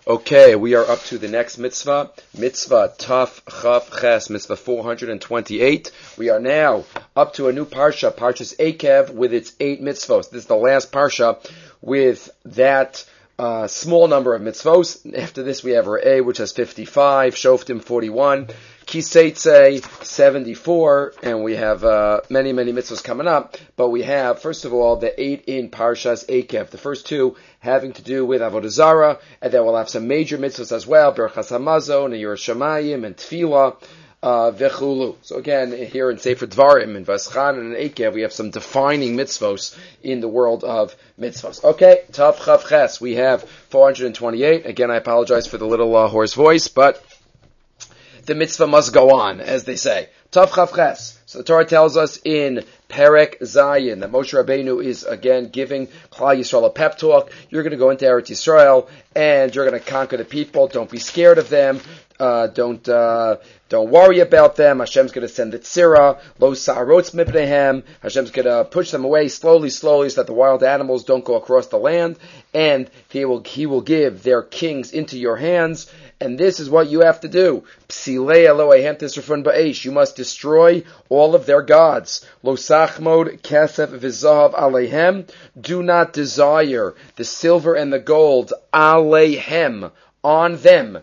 Okay, we are up to the next mitzvah, mitzvah Taf Chav Ches, mitzvah 428. We are now up to a new parsha, Parshas Eikev, with its 8 mitzvos. This is the last parsha with that small number of mitzvos. After this we have Re'eh, which has 55, Shoftim 41, Kiseitze 74, and we have many mitzvahs coming up. But we have, first of all, the 8 in Parshas Eikev. The first 2 having to do with Avodah Zarah, and then we'll have some major mitzvahs as well, Berachas Hamazon, and Yiras Shamayim, and Tefillah, Vechulu. So again, here in Sefer Dvarim, in Vaschan and in Eikev, we have some defining mitzvos in the world of mitzvos. Okay, Tav Chav Ches, we have 428. Again, I apologize for the little hoarse voice, but the mitzvah must go on, as they say. Tav Chav Ches. So the Torah tells us in Perek Zayin that Moshe Rabbeinu is again giving Klal Yisrael a pep talk. You're going to go into Eretz Yisrael and you're going to conquer the people. Don't be scared of them. Don't worry about them. Hashem's going to send the tzira. Lo sa'arotz mipnehem. Hashem's going to push them away slowly, so that the wild animals don't go across the land. And He will give their kings into your hands. And this is what you have to do. Psilei Elohehem tisrafun ba'esh. You must destroy all of their gods. Lo sachmod kesef v'zahav aleihem. Do not desire the silver and the gold aleihem, on them.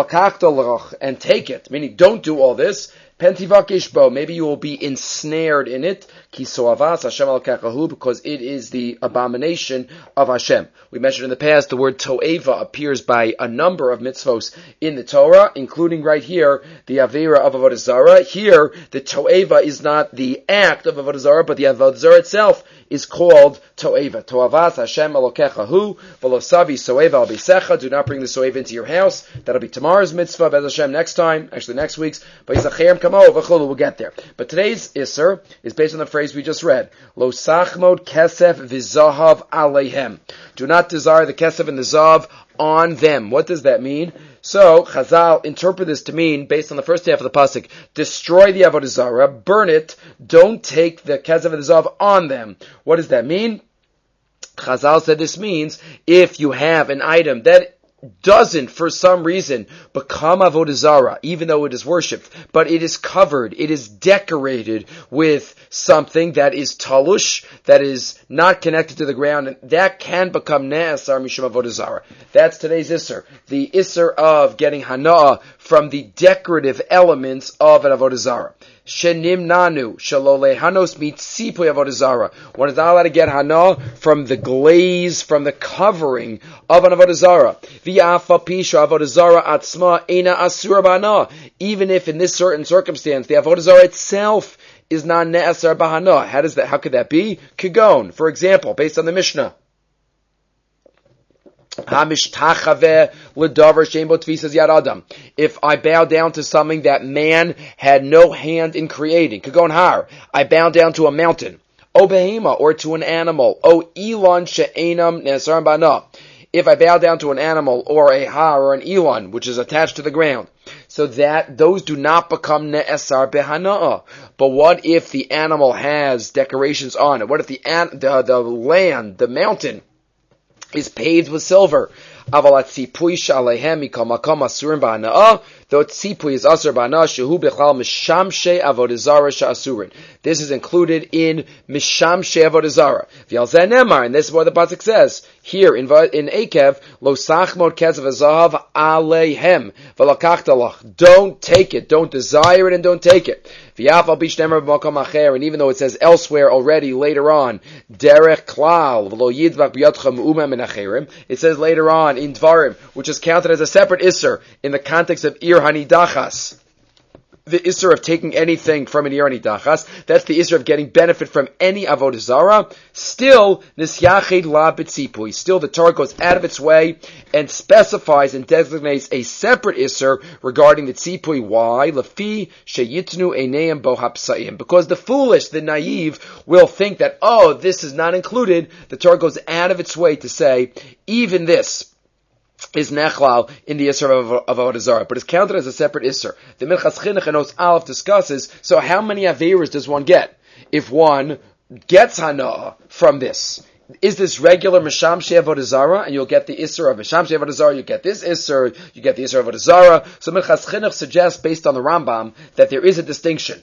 And take it. Meaning, don't do all this. Pentivakishbo, maybe you will be ensnared in it. Kisoavas Hashem al kakahu, because it is the abomination of Hashem. We mentioned in the past the word to'eva appears by a number of mitzvos in the Torah, including right here the avera of Avodah Zarah. Here, the to'eva is not the act of Avodah Zarah, but the Avodah Zarah itself is called to'eva. To'avas Hashem alokechahu v'losavi so'eva al bisecha. Do not bring the so'eva into your house. That'll be tomorrow's mitzvah, Bez Hashem, next time, actually next week's. But we'll get there. But today's Isser is based on the phrase we just read. Lo sachmod kesef v'zahav aleihem. Do not desire the kesef and the zahav on them. What does that mean? So, Chazal interpret this to mean, based on the first half of the pasuk, destroy the Avodah Zarah, burn it, don't take the kesef and the zahav on them. What does that mean? Chazal said this means, if you have an item that doesn't, for some reason, become Avodah Zarah, even though it is worshipped, but it is covered, it is decorated with something that is talush, that is not connected to the ground, and that can become Ne'asar Mishum Avodah Zarah. That's today's Isser. The Isser of getting Hana'ah from the decorative elements of an Avodah Zarah. Shenim nanu shalole hanos mitzipoy Avodah Zarah. One is not allowed to get hana from the glaze, from the covering of an Avodah Zarah. V'afa pisha Avodah Zarah atzma ena asura b'hana. Even if in this certain circumstance the Avodah Zarah itself is not ne'asar b'hana. How could that be? Kigon, for example, based on the Mishnah. If I bow down to something that man had no hand in creating, could go in har. I bow down to a mountain, o behema, or to an animal, o elon she'enam ne'asar bana. If I bow down to an animal or a har or an elon, which is attached to the ground, so that those do not become ne'asar behana'a. But what if the animal has decorations on it? What if the land, the mountain, is paved with silver? Though tzipui is asur b'hana, shehu b'chlal mishamshei avodah zarah she'asurin. This is included in mishamshei avodah zarah. V'yal zeh nemar, and this is what the pasuk says here in Eikev, lo sachmod kesef v'zahav aleihem v'lakachtalach. Don't take it, don't desire it, and don't take it. V'yaf al b'shnemer b'makom acher, and even though it says elsewhere already later on, derech klal v'lo yidvak b'yadchem u'mem min acherim, it says later on in Dvarim, which is counted as a separate Isser in the context of Ir Hanidachas. The Isser of taking anything from an Ir Hanidachas, that's the Isser of getting benefit from any Avodah Zarah. Still, Nisyachid La B'tzipui. Still, the Torah goes out of its way and specifies and designates a separate Isser regarding the Tzipui. Why? Lefi Sheyitnu Eineim Bo Hapsaim. Because the foolish, the naive, will think that, this is not included. The Torah goes out of its way to say, even this is nechlal in the Isser of Avodah Zarah, but it's counted as a separate Isser. The Minchas Chinuch in Os Aleph discusses, so how many Averas does one get if one gets Hana'ah from this? is this regular Mishamshei Avodah Zarah, and you'll get the Isser of Mishamshei Avodah Zarah, you get this Isser, you get the Isser of Avodah Zarah. So Minchas Chinuch suggests, based on the Rambam, that there is a distinction.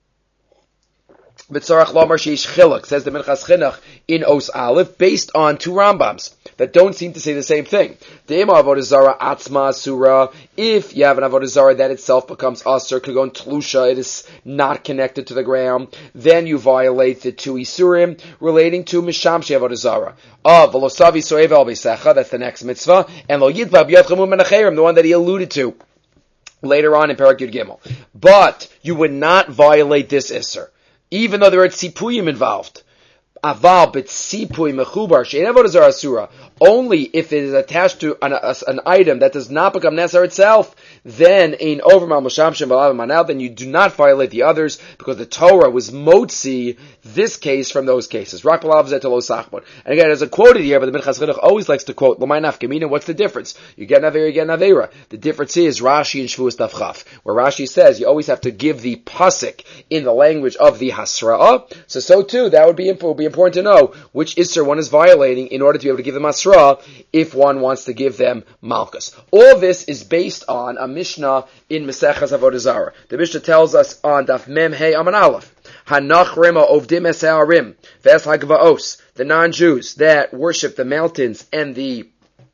B'tzarach lomar sheish chiluk, says the Minchas Chinuch in Os Aleph, based on two Rambams that don't seem to say the same thing. De'ema avodah zara atzma asura. If you have an avodah zara that itself becomes asur, kagon tlusha, it is not connected to the ground, then you violate the two isurim relating to mishamshi avodah zara. Velosavi soev al beisecha, that's the next mitzvah, and lo yidva b'yad chamu menacherim, the one that he alluded to later on in Parak Yud Gimel. But you would not violate this isur, even though there are tzipuyim involved. Aval b'tzipui mechubar she'en avodah zara asura. Only if it is attached to an item that does not become Nesar itself, then in overmal Moshamshem v'alav manal, then you do not violate the others, because the Torah was motzi this case from those cases. Rak b'alav zeh lo sachbon. And again, as a quoted here, but the Minchas Chinuch always likes to quote l'may nafkamina. What's the difference? You get an avera, you get an avera. The difference is Rashi and Shvuas Daf Chaf, where Rashi says you always have to give the pasuk in the language of the Hasra'ah. So too, that would be important to know which Isser one is violating in order to be able to give them Hasra'ah if one wants to give them Malchus. All this is based on a Mishnah in Mesechas Avodah Zarah. The Mishnah tells us on Daf Mem Hey Aman Aleph, Hanachrima Ovdim Es Ha'arim Ves HaGvaos, the non-Jews that worship the mountains and the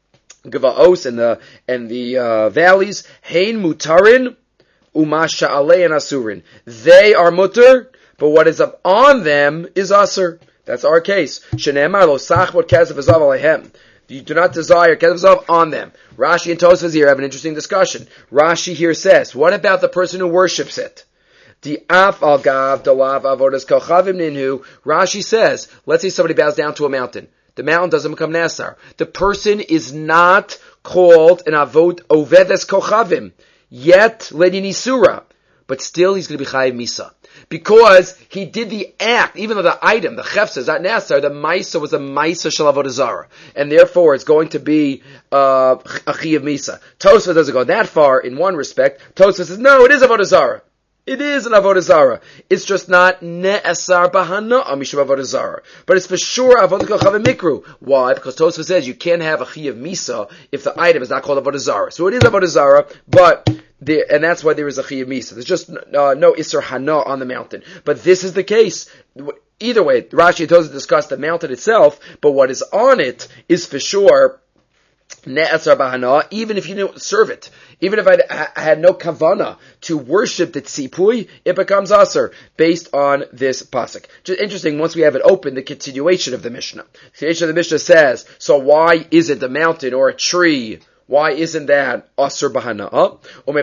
Gvaos and the valleys, Hein Mutarin Umasha Alein Asurin. They are mutter, but what is up on them is asur. That's our case. Shenemar lo sachbot kesef v'zav alehem. You do not desire kesef v'zav on them. Rashi and Tosfos here have an interesting discussion. Rashi here says, what about the person who worships it? The af al gav dalav avodas kochavim ninhu. Rashi says, let's say somebody bows down to a mountain. The mountain doesn't become Nasar. The person is not called an avod ovedes kochavim, yet ledi nisura. But still he's going to be chayiv misa. Because he did the act, even though the item, the chefsa, is not Nasar, the maisa was a maisa shel avodah zara. And therefore it's going to be a chayiv misa. Tosfos doesn't go that far in one respect. Tosfos says, no, it is avodah zara. It is an avodah zara. It's just not ne'asar bahana mishum avodah zara, but it's for sure avodah kochavim mikru. Why? Because Tosfos says you can't have a chayiv misa if the item is not called avodah zara. So it is avodah zara, but and that's why there is a chayiv misa. There's just no isser hana on the mountain. But this is the case. Either way, Rashi and Tosfos discuss the mountain itself, but what is on it is for sure ne'asar bahana, even if you don't serve it. Even if I had no kavana to worship the tzipui, it becomes asur based on this pasuk. Just interesting, once we have it open, the continuation of the Mishnah. The continuation of the Mishnah says, so why isn't the mountain or a tree, why isn't that asur bahana?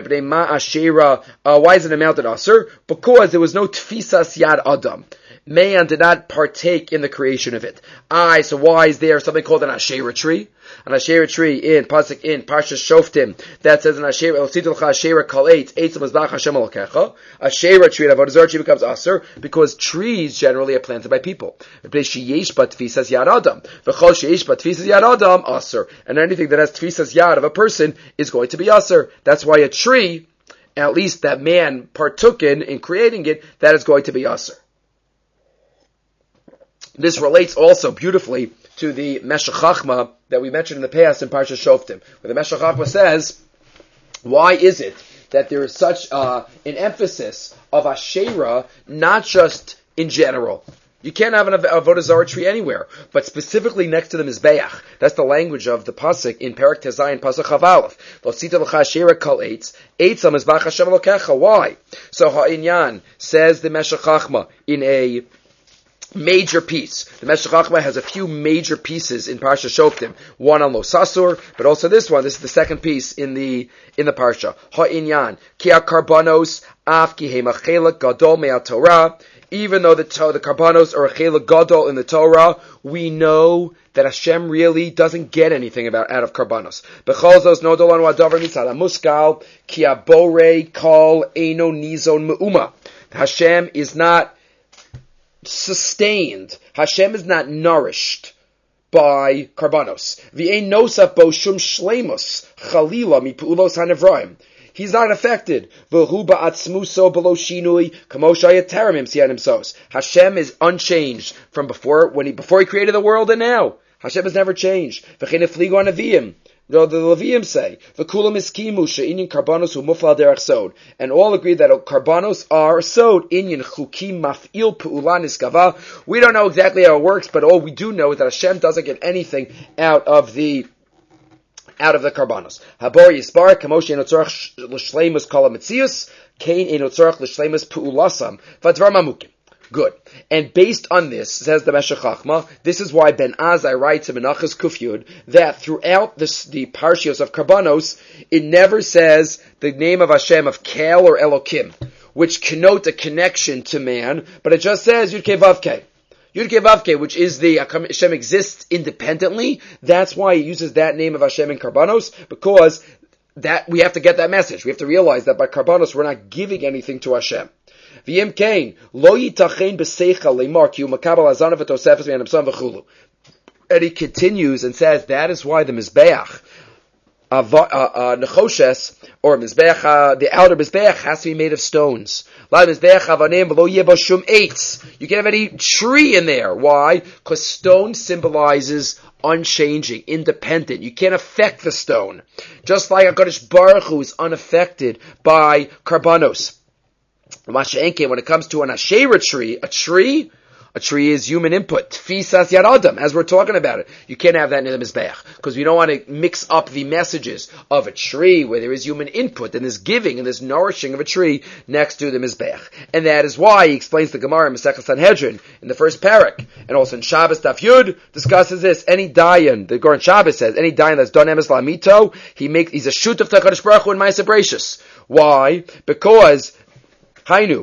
Why isn't the mountain asur? Because there was no tfisas yad adam. Man did not partake in the creation of it. So why is there something called an Asherah tree? An Asherah tree in Pasuk in Parshas Shoftim that says an Asherah Asherah kol eitz mizbach Hashem Elokecha. Asherah tree, an avodah zarah tree becomes asur because trees generally are planted by people. And anything that has tfisas yad of a person is going to be asur. That's why a tree, at least that man partook in creating it, that is going to be asur. This relates also beautifully to the Meshech Chachma that we mentioned in the past in Parshas Shoftim, where the Meshech Chachma says, why is it that there is such an emphasis of Asherah, not just in general? You can't have an avodah zarah tree anywhere, but specifically next to the Mizbeach. That's the language of the pasuk in Perek Tezayin, pasuk Chav Aleph. L'sita l'cha Asherah kol eitz mizbach Hashem Elokecha. Why? So Ha'inyan, says the Meshech Chachma, in a major piece. The Meshech Chachma has a few major pieces in Parsha Shoftim. One on Lo Sasur, but also this one. This is the second piece in the Parsha. Ha'inyan ki karbanos af ki hemachelak gadol me'atorah. Even though the karbanos are a chelak gadol in the Torah, we know that Hashem really doesn't get anything out of karbanos. B'chol zos no dolanu adavar mitzad hamuskal ki abore kol eino nizon me'uma. Hashem is not sustained. Hashem is not nourished by karbanos. V'ein nosaf bo shum shleimus chalila mipulos hanevraim. He's not affected. Hashem is unchanged from before he created the world and now. Hashem has never changed. The Levium say, and all agree that karbanos are sod. We don't know exactly how it works, but all we do know is that Hashem doesn't get anything out of the karbanos. Habor yisbar kamosh enotzorach l'shleimus kol hametzius, kain enotzorach l'shleimus pu'ulasam v'advar mamukim. Good. And based on this, says the Meshech Chachma, this is why Ben Azai writes in Menachos Kufyud that throughout the Parshios of Karbanos, it never says the name of Hashem of Kel or Elokim, which connote a connection to man, but it just says Yud Kei Vav Kei. Yud Kei Vav Kei, which is the Hashem exists independently. That's why he uses that name of Hashem in Karbanos, because that we have to get that message. We have to realize that by Karbanos we're not giving anything to Hashem. And he continues and says that is why the Mizbeach, Nechoshes, or Mizbeach, the outer Mizbeach has to be made of stones. You can't have any tree in there. Why? Because stone symbolizes unchanging, independent. You can't affect the stone. Just like HaKadosh Baruch Hu is unaffected by Karbanos. When it comes to an Asherah tree, a tree is human input. Tfisas Yad Adam, as we're talking about it. You can't have that in the Mizbeach, because we don't want to mix up the messages of a tree where there is human input and this giving and this nourishing of a tree next to the Mizbeach. And that is why he explains the Gemara in Masechah Sanhedrin in the first parak, and also in Shabbos Daf Yud discusses this. Any dayan, the Gemara in Shabbos says, any dayan that's done emes lamito, he's a shoot of HaKadosh Baruch Hu in Ma'aseh Bereishis. Why? Because Hainu,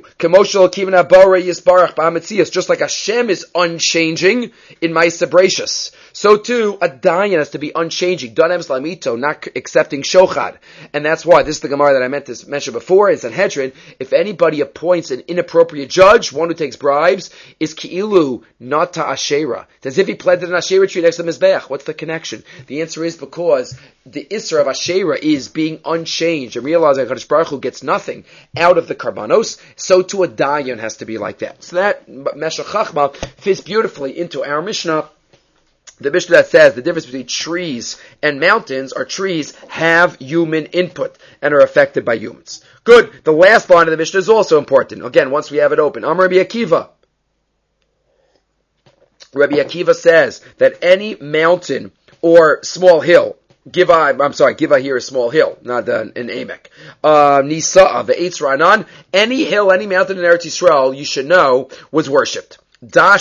just like Hashem is unchanging in Ma'aseh Bereishis, so too a dayan has to be unchanging, don emes lamito, not accepting shochad. And that's why, this is the Gemara that I meant to mention before, in Sanhedrin, if anybody appoints an inappropriate judge, one who takes bribes, is ki'ilu, not to Asherah. It's as if he planted an Asherah tree next to the Mizbeach. What's the connection? The answer is because the Isra of Asherah is being unchanged and realizing that HaKadosh Baruch Hu gets nothing out of the Karbanos, so too a dayan has to be like that. So that Meshech Chachma fits beautifully into our Mishnah. The Mishnah that says the difference between trees and mountains are trees have human input and are affected by humans. Good. The last line of the Mishnah is also important. Again, once we have it open. Amar Rabbi Akiva. Rabbi Akiva says that any mountain or small hill, Giva here is small hill, not an Amek. Nisa'a, the Eitz Ranan, any hill, any mountain in Eretz Yisrael, you should know, was worshipped. Before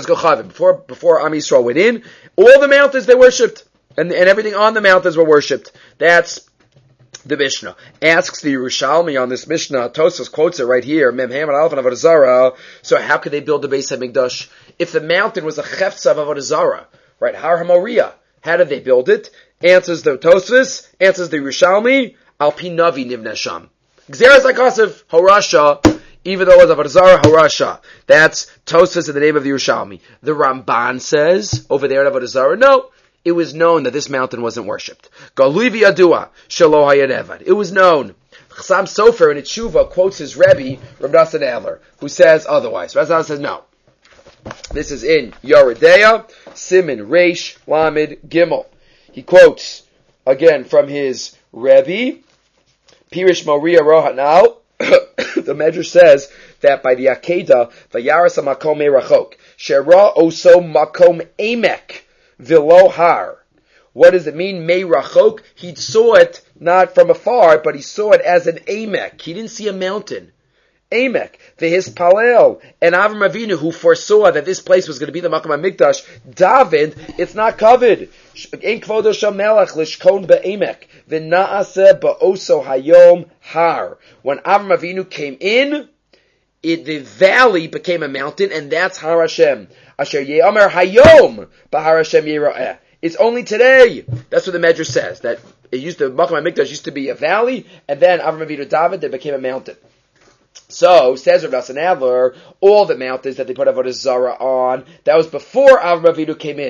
Am Yisrael went in, all the mountains they worshipped, and everything on the mountains were worshipped. That's the Mishnah. Asks the Yerushalmi on this Mishnah, Tosfos quotes it right here, Mem Ham and Alf and Avodah Zarah. So how could they build the Beis HaMikdash? If the mountain was a chefza of Avodah Zarah, right? Har HaMoriah. How did they build it? Answers the Tosfos, answers the Yerushalmi, Al Pi Navi Nivneh Sham. Gzeras HaKasav, Horasha, even though it was Avodah Zarah, Horasha. That's Tosfos in the name of the Yerushalmi. The Ramban says, over there at Avodah Zarah, no, it was known that this mountain wasn't worshipped. Galui v'yadua, shelo hayad evad. It was known. Chassam Sofer in Tshuva quotes his Rebbe, Reb Nosson Adler, who says otherwise. Reb Nosson says no. This is in Yoredeya, Siman Reish Lamed Gimel. He quotes again from his Rebbe, Pirish Moria Rohanal. The Medrash says that by the Akedah, Vayaras Makom Rachok, Shera Oso Makom Emek Vilo Har. What does it mean? Mei Rachok. He saw it not from afar, but he saw it as an Emek. He didn't see a mountain. Emek, his Palel, and Avram Avinu, who foresaw that this place was going to be the Makom HaMikdash, David, it's not covered. In Kvodo Shamelach Lishkon be'Emek, v'na'aseh ba'oso hayom har. When Avram Avinu came in, the valley became a mountain, and that's Har Hashem. Asher ye'amer hayom b'Har Hashem yira'eh. It's only today. That's what the Medrash says. That the Makom HaMikdash used to be a valley, and then Avram Avinu David, they became a mountain. So, says Reb Nosson Adler, all the mountains that they put Avodah Zarah on, that was before Avram Avinu came in.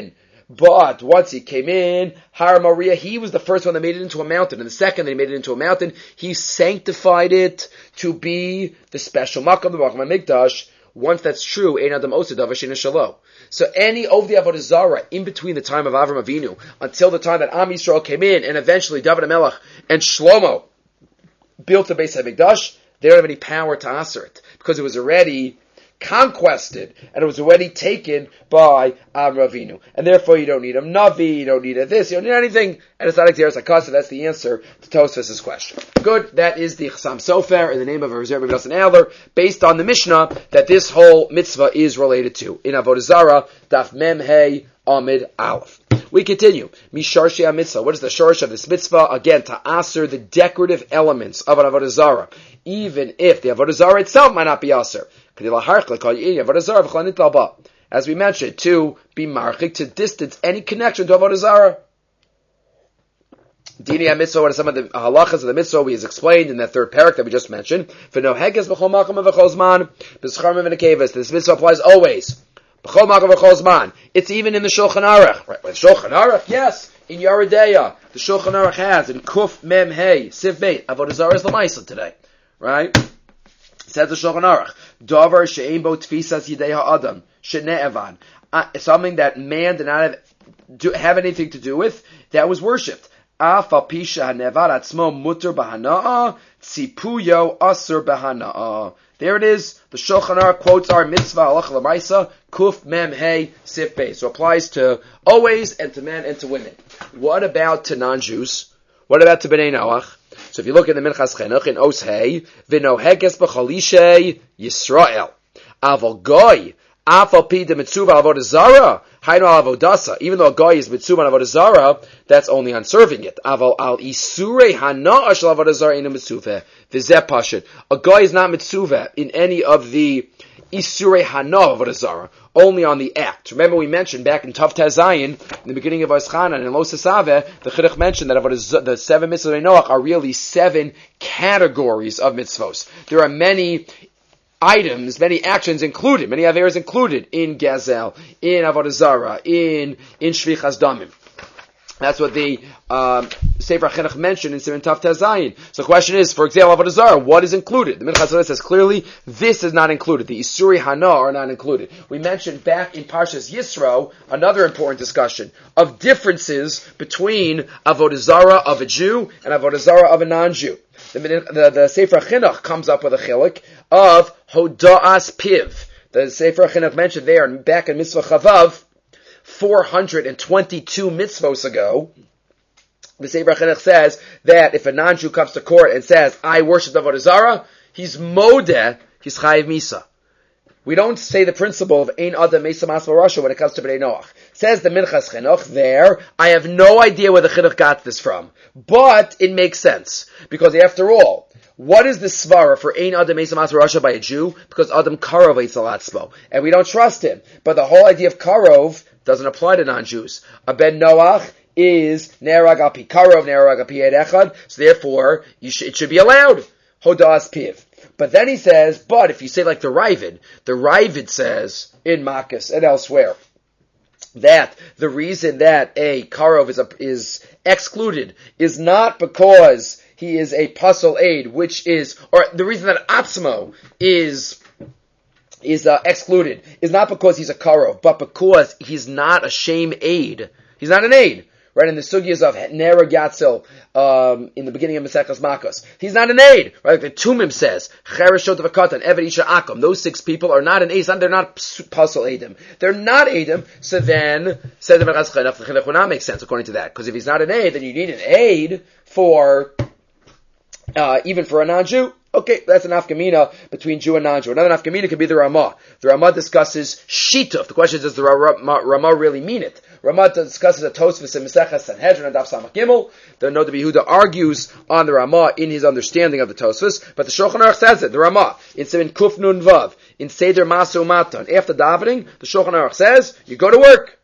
But once he came in, Har Moriah, he was the first one that made it into a mountain. And the second that he made it into a mountain, he sanctified it to be the special Makam, the Makam HaMikdash. Once that's true, Ein Adam Osed Davar She'eino Shelo. So any of the Avodah Zarah in between the time of Avram Avinu until the time that Am Yisrael came in, and eventually David HaMelech and Shlomo built the Beis HaMikdash, they don't have any power to answer it because it was already conquested and it was already taken by Avram Avinu, and therefore you don't need a Navi, you don't need a this, you don't need anything, and it's not Xeris HaKasa. That's the answer to Tosfos' question. Good, that is the Chassam Sofer in the name of a Reserve Rabbi Adler, based on the Mishnah that this whole mitzvah is related to. In Avodah Zarah, Daf Mem Hey Amid Aleph. We continue. Misharshi mitzvah. What is the shorsh of this mitzvah? Again, to aser the decorative elements of an Avodah Zarah, even if the Avodah Zarah itself might not be aser. As we mentioned, to be marchik, to distance any connection to Avodah Zarah. Dini HaMitzvah, what are some of the halachas of the mitzvah we has explained in that third parak that we just mentioned. This mitzvah applies always. It's even in the Shulchan Aruch. Right? With Shulchan Aruch, yes. In Yoreh De'ah, the Shulchan Aruch has in Kuf Mem Hey Siv Beit. Avodah Zarah is the Maisa today, right? Says the Shulchan Aruch, Davar she'ein bo tfisas yidei ha'adam shene'evan. Something that man did not have anything to do with, that was worshipped. Af al pisha ha'nevad atzmo muter b'hana'ah tzipuyo asur b'hana'ah. There it is. The Shulchan Aruch quotes our mitzvah halacha l'maisa kuf mem hey sif bey. So applies to always and to men and to women. What about to non-Jews? What about to b'nei Noach? So if you look in the Minchas Chinuch in Os Hey, v'noheges b'chalishay Yisrael aval goy afal pi de mitzvah avodah zara hayno avodasa. Even though a guy is mitzvah on avodah zara, that's only on serving it. Aval al isurei hana'a shel avodah zara ina mitzvah v'zeh pashut. A guy is not mitzvah in any of the isurei hana'a avodah zara, only on the act. Remember we mentioned back in Tav Tezayin, in the beginning of Oischanan and Lo Sasaveh, the Chinuch mentioned that the 7 mitzvahs of Noach are really 7 categories of mitzvos. There are many items, many actions included, many averas included in Gazel, in Avodah Zarah, in Shvichas Damim. That's what the Sefer HaChinuch mentioned in Siman Tav Tezayin. So the question is, for example, Avodah Zarah, what is included? The Minchas Chinuch says clearly, this is not included. The Isuri Hana are not included. We mentioned back in Parshas Yisro, another important discussion of differences between Avodah Zarah of a Jew and Avodah Zarah of a non-Jew. The Sefer HaChinuch comes up with a chilik of Hoda'as Piv. The Sefer HaChinuch mentioned there, back in Mitzvah Chavav, 422 mitzvos ago, the Sefer HaChinuch says that if a non-Jew comes to court and says, I worship Avodah Zarah, he's modeh, he's chayiv misa. We don't say the principle of Ein Adam Mesa Masva Rasha when it comes to Bnei Noach. Says the Minchas Chinuch there, I have no idea where the Chinuch got this from, but it makes sense. Because after all, what is the svara for Ein Adam Mesa Masva Rasha by a Jew? Because Adam Karov eats Alatzmo, and we don't trust him. But the whole idea of Karov doesn't apply to non-Jews. A Ben Noach is Nerag al Pi Karov, Nerag al Pi Ed Echad, so therefore it should be allowed. Hodas Piv. But then he says, but if you say like the Ravid says in Makkas and elsewhere, that the reason that a Karov is excluded is not because he is a Pasal Aid, which is, or the reason that Atzmo is excluded is not because he's a Karov, but because he's not a shame aid. He's not an aid. Right, in the sugyas of Nerag Yatzil, in the beginning of Maseches Makos. He's not an aid. Right, like the Tumim says, Chereshot V'Katan, Eved Isha Akum. Those 6 people are not an aid. They're not Pasal Eidim. They're not Eidim. So then, says the Minchas Chinuch, the Chinuch will not make sense according to that. Because if he's not an aid, then you need an aid for, even for a non-Jew. Okay, that's an nafkamina between Jew and non-Jew. Another nafkamina could be the Ramah. The Ramah discusses shituf. The question is, does the Ramah really mean it? Ramah discusses a Tosfos in Maseches Sanhedrin and Daf Samach Gimel. The Noda B'Yehuda argues on the Ramah in his understanding of the Tosfos, but the Shulchan Aruch says it. The Ramah in Siman Kuf Nun Vav in Seder Masu Matan. After davening, the Shulchan Aruch says you go to work.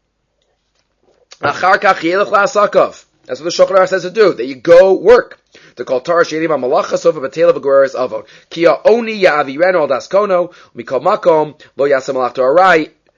Achar kach yelech la'asakav. That's what the Shulchan Aruch says to do. That you go work. The kol tar she'erim ha'malacha sofa b'tela v'goreres avod. Ki ha'oni ya'avirenu al daskono mikol makom lo yasem alach to'arai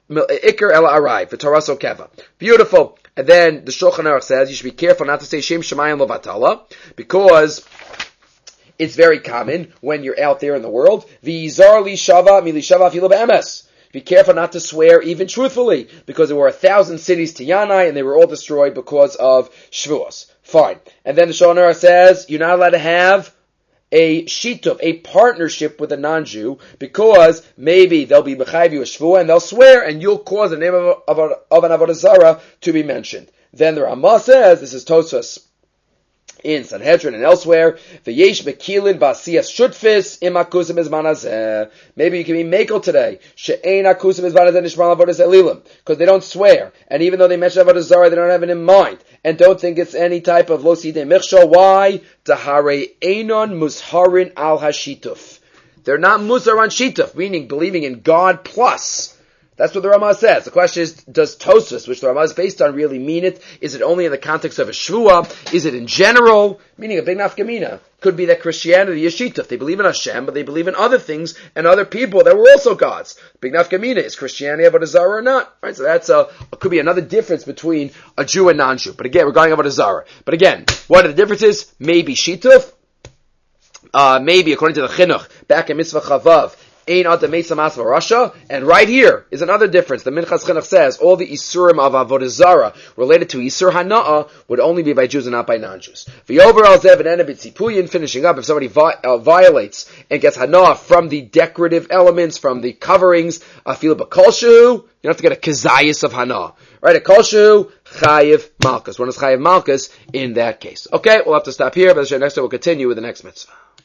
Iker ela arai v'taraso keva. Beautiful. And then the Shulchan Aruch says you should be careful not to say Shem Shemayim Levatala, because it's very common when you're out there in the world. V'yizar li shava mi li shava afilu be'emes. Be careful not to swear even truthfully, because there were 1,000 cities to Yanai and they were all destroyed because of Shvuos. Fine. And then the Shulchan Aruch says you're not allowed to have a shituf, a partnership with a non-Jew, because maybe they'll be mechayiv you a shvua and they'll swear, and you'll cause the name of an avodah zarah to be mentioned. Then the Ramah says, this is Tosfos in Sanhedrin and elsewhere, v'yesh bekilin ba'asiyas shutfis im akusim izman hazeh. Maybe you can be makel today, she'ein akusim izman hazeh nishmal avodas elilim, because they don't swear, and even though they mention avodah zarah, they don't have it in mind, and don't think it's any type of lo sidei michshol. Why? Tahare einon musharin al hashituf. They're not musar on shituf, meaning believing in God plus. That's what the Ramah says. The question is, does Tosfos, which the Ramah is based on, really mean it? Is it only in the context of a shvua? Is it in general? Meaning a big nafkamina. Could be that Christianity is shituf. They believe in Hashem, but they believe in other things and other people that were also gods. Big nafkamina. Is Christianity avodah zarah or not? Right? So that's could be another difference between a Jew and non-Jew. But again, we're going avodah zarah. But again, what are the differences? Maybe shituf. Maybe according to the chinuch, back in Mitzvah Chavav, and right here is another difference. The Minchas Chinuch says all the Isurim of Avodah Zarah related to Isur Hana'ah would only be by Jews and not by non-Jews. Finishing up, if somebody violates and gets Hana'ah from the decorative elements, from the coverings, Afil B'Kolshu, you don't have to get a Kazayas of Hana'ah. Right, a Kolshu, Chayiv Malkus. One is Chayiv Malkus in that case. Okay, we'll have to stop here, but next time we'll continue with the next mitzvah.